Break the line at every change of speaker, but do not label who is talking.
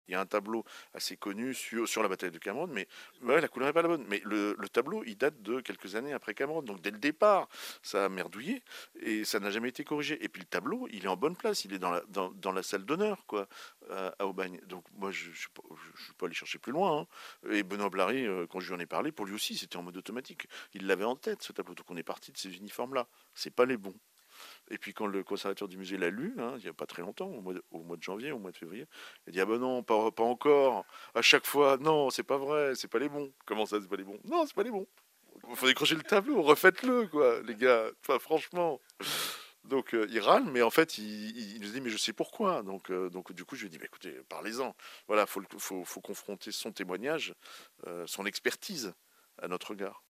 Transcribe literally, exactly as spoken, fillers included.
il y a un tableau assez connu sur, sur la bataille de Cameron, mais ouais, la couleur n'est pas la bonne. Mais le, le tableau, il date de quelques années après Cameron. Donc dès le départ, ça a merdouillé et ça n'a jamais été corrigé. Et puis le tableau, il est en bonne place, il est dans la, dans, dans la salle d'honneur, quoi, à, à Aubagne. Donc moi, je ne suis, pas- je suis pas allé chercher plus loin, hein. Et Benoît Blary, euh, quand je lui en ai parlé, pour lui aussi, c'était en mode automatique. Il l'avait en tête, ce tableau. Donc on est parti de ces uniformes-là. C'est pas les bons. Et puis quand le conservateur du musée l'a lu, hein, il n'y a pas très longtemps, au mois, de, au mois de janvier, au mois de février, il a dit ah ben non, pas, pas encore. À chaque fois, non, c'est pas vrai, c'est pas les bons. Comment ça, c'est pas les bons? Non, c'est pas les bons. Il faut décrocher le tableau, refaites-le, quoi, les gars. Enfin, franchement. Donc euh, il râle, mais en fait, il, il, il nous dit mais je sais pourquoi. Donc, euh, donc du coup, je lui dis bah, écoutez, parlez-en. Voilà, faut, faut, faut confronter son témoignage, euh, son expertise à notre regard.